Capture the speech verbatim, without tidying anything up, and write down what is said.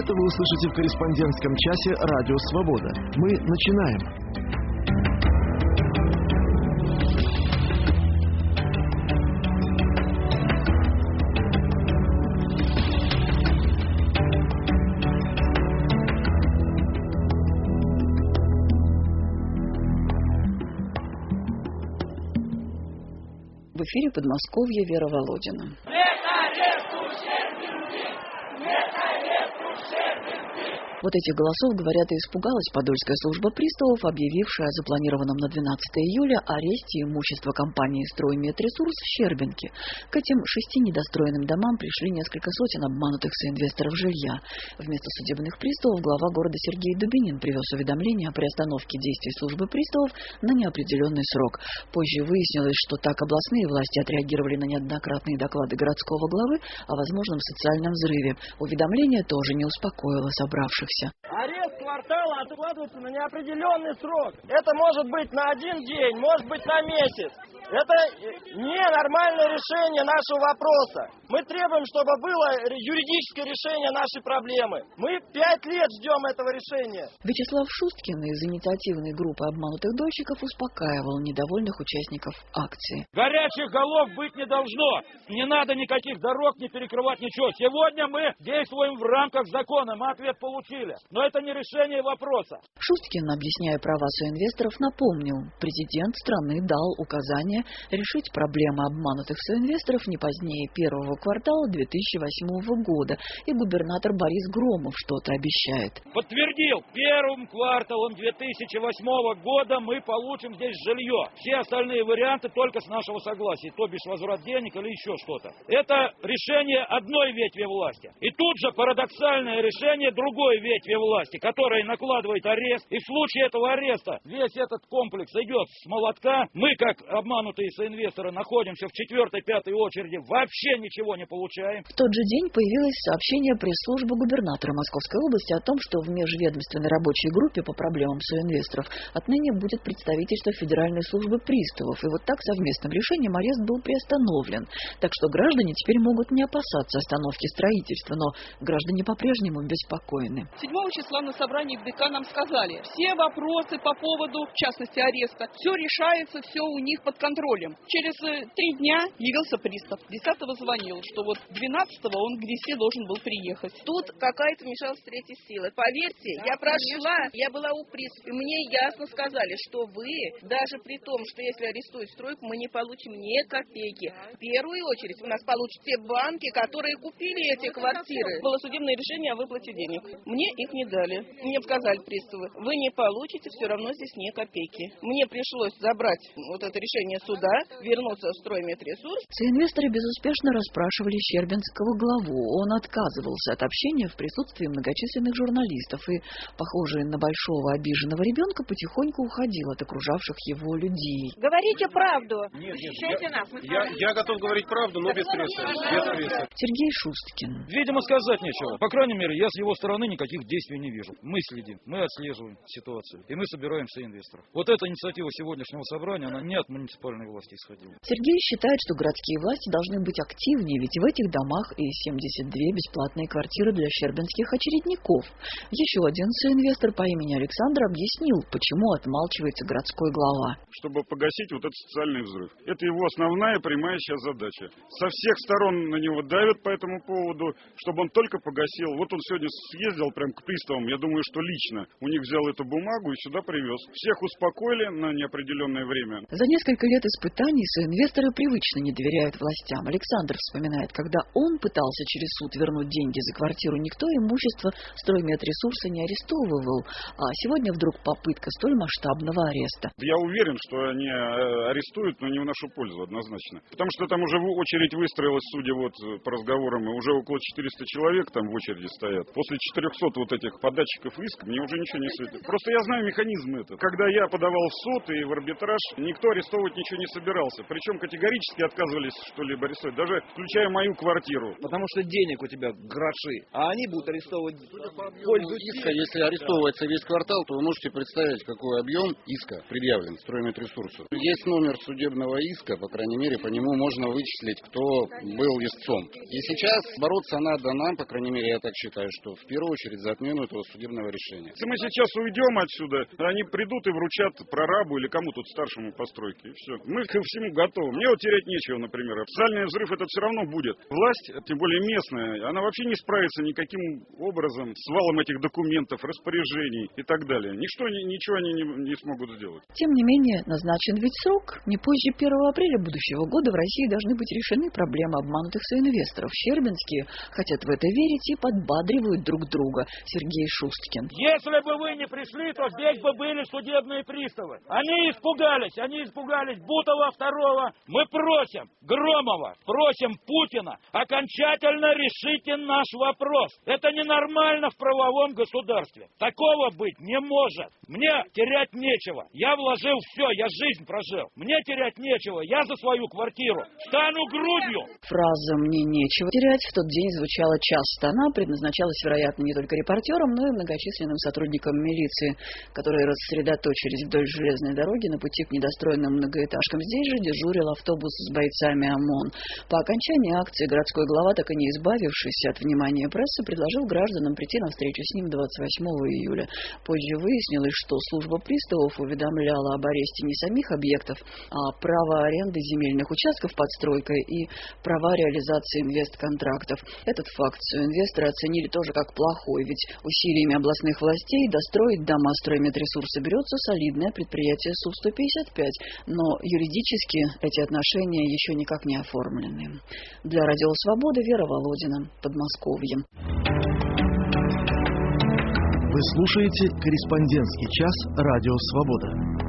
это вы услышите в корреспондентском часе «Радио Свобода». Мы начинаем. В эфире Подмосковья, Вера Володина. Вот этих голосов, говорят, и испугалась Подольская служба приставов, объявившая о запланированном на двенадцатое июля аресте имущества компании «Стройметресурс» в Щербинке. К этим шести недостроенным домам пришли несколько сотен обманутых соинвесторов жилья. Вместо судебных приставов глава города Сергей Дубинин привез уведомление о приостановке действий службы приставов на неопределенный срок. Позже выяснилось, что так областные власти отреагировали на неоднократные доклады городского главы о возможном социальном взрыве. Уведомление тоже не успокоило собравшихся. Арест квартала откладывается на неопределенный срок. Это может быть на один день, может быть на месяц. Это ненормальное решение нашего вопроса. Мы требуем, чтобы было юридическое решение нашей проблемы. Мы пять лет ждем этого решения. Вячеслав Шусткин из инициативной группы обманутых дольщиков успокаивал недовольных участников акции. Горячих голов быть не должно. Не надо никаких дорог, не перекрывать ничего. Сегодня мы действуем в рамках закона. Мы ответ получили. Но это не решение вопроса. Шусткин, объясняя права соинвесторов, напомнил, президент страны дал указание решить проблемы обманутых соинвесторов не позднее первого квартала две тысячи восьмого года, и губернатор Борис Громов что-то обещает. Подтвердил, первым кварталом две тысячи восьмого года мы получим здесь жилье. Все остальные варианты только с нашего согласия, то бишь возврат денег или еще что-то. Это решение одной ветви власти. И тут же парадоксальное решение другой ветви власти, которая накладывает арест. И в случае этого ареста весь этот комплекс идет с молотка. Мы, как обманутые соинвесторы, находимся в четвертой-пятой очереди, вообще ничего не получаем. В тот же день появилось сообщение пресс-службы губернатора Московской области о том, что в межведомственной рабочей группе по проблемам соинвесторов отныне будет представительство Федеральной службы приставов. И вот так совместным решением арест был приостановлен. Так что граждане теперь могут не опасаться остановки строительства, но граждане по-прежнему беспокойны. седьмого числа на собрании в ДК нам сказали, все вопросы по поводу, в частности, ареста, все решается, все у них под контролем. Через три дня явился пристав. десятого звонил, что вот двенадцатого он к десяти должен был приехать. Тут какая-то вмешалась третья сила. Поверьте, да, я прошла, конечно. Я была у пристава, и мне ясно сказали, что вы, даже при том, что если арестуют стройку, мы не получим ни копейки. В первую очередь у нас получат те банки, которые купили эти квартиры. Было судебное решение о выплате денег. Мне их не дали. Мне сказали приставы, вы не получите все равно здесь ни копейки. Мне пришлось забрать вот это решение суда, вернуться в Стройметресурс. Соинвесторы безуспешно расспрашивали щербинского главу. Он отказывался от общения в присутствии многочисленных журналистов и, похожий на большого обиженного ребенка, потихоньку уходил от окружавших его людей. Говорите правду. Нет, нет, я, нас, я, я готов говорить правду, но без прессы. Без прессы. Сергей Шусткин. Видимо, сказать нечего. По крайней мере, я с его стороны никаких действий не вижу. Мы следим, мы отслеживаем ситуацию, и мы собираем соинвесторов. Вот эта инициатива сегодняшнего собрания, она не от муниципальной власти исходила. Сергей считает, что городские власти должны быть активнее, ведь в этих домах и семьдесят две бесплатные квартиры для щербинских очередников. Еще один соинвестор по имени Александр объяснил, почему отмалчивается городской глава. Чтобы погасить вот этот социальный взрыв. Это его основная прямая сейчас задача. Со всех сторон на него давят по этому поводу, чтобы он только погасил. Вот он сегодня съездил прям к приставам, я думаю, что лично у них взял эту бумагу и сюда привез. Всех успокоили на неопределенное время. За несколько лет испытаний соинвесторы привычно не доверяют властям. Александр вспоминает, когда он пытался через суд вернуть деньги за квартиру, никто имущество Стройметресурса не арестовывал. А сегодня вдруг попытка столь масштабного ареста. Я уверен, что они арестуют, но не в нашу пользу однозначно. Потому что там уже очередь выстроилась, судя вот по разговорам, и уже около четырёхсот человек там в очереди стоят. После четырёхсот вот этих податчиков иска мне уже ничего не светит. Просто я знаю механизм этот. Когда я подавал в суд и в арбитраж, никто арестовывать ничего не собирался. Причем категорически отказывались что-либо арестовать. Даже включая получаю мою квартиру. Потому что денег у тебя гроши, а они будут арестовывать в пользу иска. Если арестовывается весь квартал, то вы можете представить, какой объем иска предъявлен Стройметресурсу. Есть номер судебного иска, по крайней мере, по нему можно вычислить, кто был истцом. И сейчас бороться надо нам, по крайней мере, я так считаю, что в первую очередь за отмену этого судебного решения. Если мы сейчас уйдем отсюда, они придут и вручат прорабу или кому тут старшему постройки, и все. Мы ко всему готовы. Мне вот терять нечего, например. Социальный взрыв это все равно будет. Власть, тем более местная, она вообще не справится никаким образом с валом этих документов, распоряжений и так далее. Ничто, ничего они не, не смогут сделать. Тем не менее, назначен ведь срок. Не позже первого апреля будущего года в России должны быть решены проблемы обманутых соинвесторов. Щербинские хотят в это верить и подбадривают друг друга. Сергей Шусткин. Если бы вы не пришли, то здесь бы были судебные приставы. Они испугались, они испугались Бутова второго. Мы просим Громова, просим Путина, окончательно решите наш вопрос. Это ненормально в правовом государстве. Такого быть не может. Мне терять нечего. Я вложил все, я жизнь прожил. Мне терять нечего. Я за свою квартиру стану грудью. Фраза «мне нечего терять» в тот день звучала часто. Она предназначалась, вероятно, не только репортерам, но и многочисленным сотрудникам милиции, которые рассредоточились вдоль железной дороги на пути к недостроенным многоэтажкам. Здесь же дежурил автобус с бойцами ОМОН. По окончании акции городской глава, так и не избавившись от внимания прессы, предложил гражданам прийти на встречу с ним двадцать восьмого июля. Позже выяснилось, что служба приставов уведомляла об аресте не самих объектов, а право аренды земельных участков под стройкой и права реализации инвестконтрактов. Этот факт инвесторы оценили тоже как плохой, ведь усилиями областных властей достроить дома Стройметресурса берется солидное предприятие Су сто пятьдесят пять, но юридически эти отношения еще никак не оформлены. Для Радио Свобода Вера Володина, Подмосковье. Вы слушаете «Корреспондентский час» Радио Свобода.